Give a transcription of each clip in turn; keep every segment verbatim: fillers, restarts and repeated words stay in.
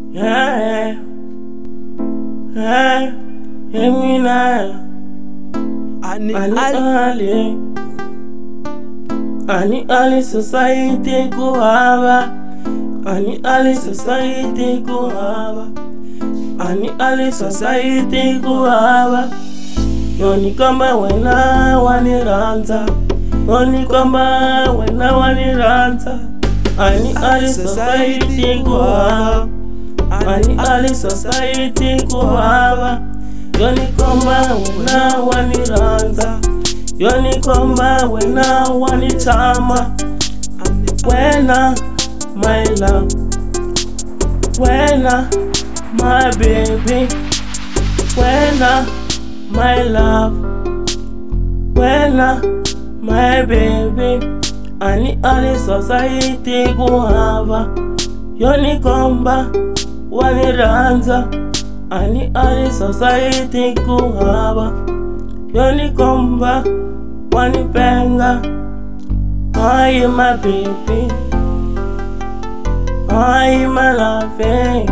Yeah, yeah, Emina, Ani Ani Ali, Ali, Ani Ali society go hava, Ani Ali society go hava, Ani Ali society go hava. Yoni kama wena waniranza, Yoni kama wena waniranza, Ani Ali society go hava. Ani Ali society go hava. Yoni komba wena waniranza, Yoni komba wena wanitama. Wena my love, wena my baby, wena my love, wena my baby. Ani Ali society go hava. Yoni komba waniranza, Ani Ali society go hava. Yoni komba wanipenga. Are you my baby? Are you my loving?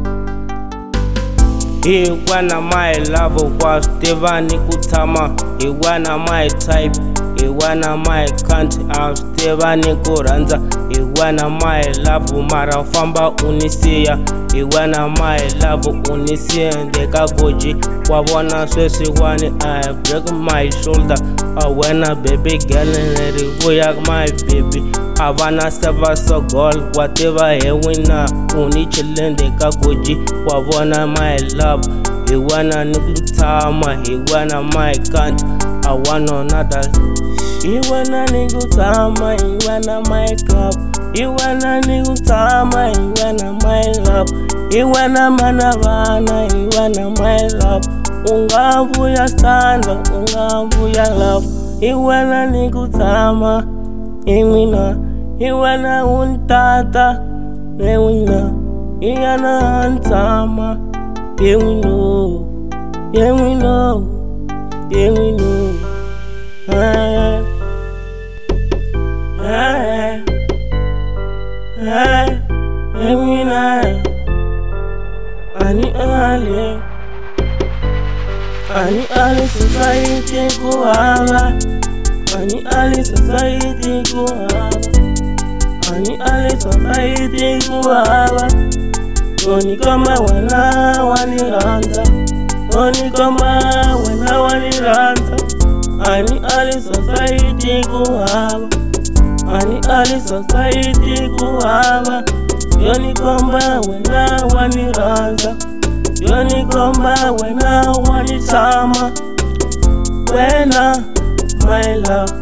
Iwana my love was Stevani Kutama. Iwana my type. Iwana my country of Stevani Kuranza. Iwana my love marafamba unisia. Iwana my love unisia ndeka goji. Wabona swesi wani I break my shoulder. Awena baby girl neri goyak my baby. Avana sava so gold whatever he wina. Uni chillin ndeka goji. Wabona my love. Iwana nikutama. Iwana my country. I want another. Iwana nikutama, Iwana my cup. Iwana nikutama, Iwana my love. Iwana manavana, Iwana my love. Ungavu ya standa, ungavu ya love. Iwana nikutama, Iwana, Iwana untata, Iwana, Iwana antama, Iwana, Iwana, Iwana. Hey, hey, hey, Emina, Ani Ali, Ani Ali society go hava, Ani Ali society go hava, Ani Ali society go hava. Yoni kama wena waniranza, Yoni kama wena waniranza. Ani Ali society go hava, Ani Ali society go hava. Yoni komba wena waniranza, Yoni komba wena wanitama. Wena my love,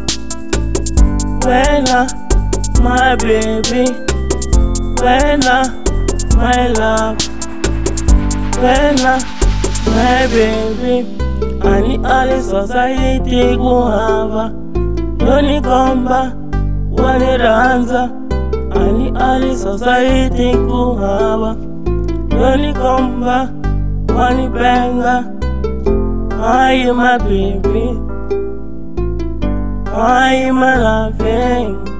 wena my baby, wena my love, wena my baby. Ani Ali society go hava. Yoni komba waniranza, Ani Ali society go hava. Yoni komba wanipenga. Are you my baby? Are you my loving?